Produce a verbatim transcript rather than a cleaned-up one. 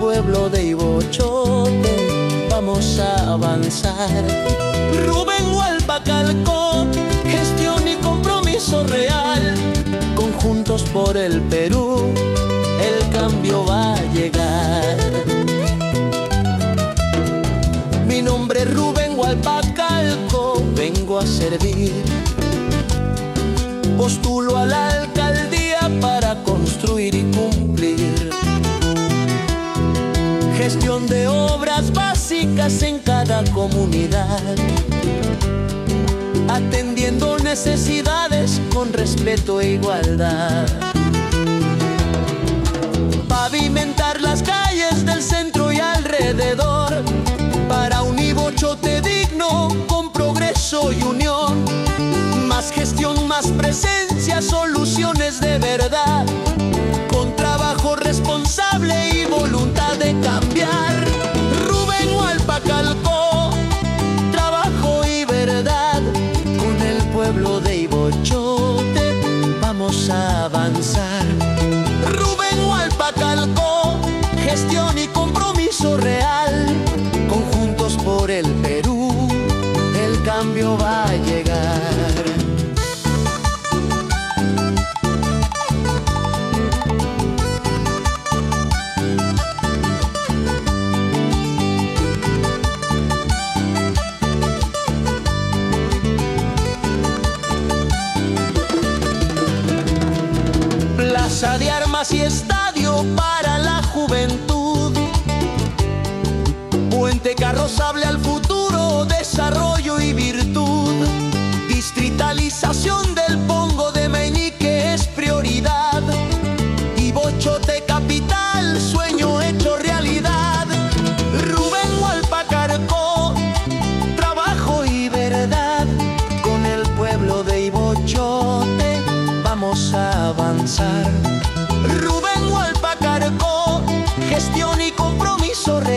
pueblo de Ibochote vamos a avanzar. Rubén Hualpacalco, gestión y compromiso real, conjuntos por el Perú, el cambio va a llegar. Mi nombre es Rubén Hualpacalco, vengo a servir. Postulo a la alcaldía para construir y cumplir gestión de obras básicas en cada comunidad, atendiendo necesidades con respeto e igualdad. Pavimentar las calles del centro y alrededor para un Ibochote digno con progreso y unión. Más gestión, más presencia, soluciones de verdad, con trabajo responsable y voluntad de cambiar. Rubén Hualpacalco, trabajo y verdad, con el pueblo de Ibochote vamos a avanzar. Rubén Hualpacalco, gestión y compromiso real, conjuntos por el Perú, el cambio va a llegar. Plaza de armas y estadio para la juventud, puente carrozable al futuro, desarrollo y virtud. Distritalización del Pongo de Meñique es prioridad. Ibochote capital, sueño hecho realidad. Rubén Hualpacalco, trabajo y verdad, con el pueblo de Ibochote vamos a avanzar. Rubén Hualpacalco, gestión y compromiso real,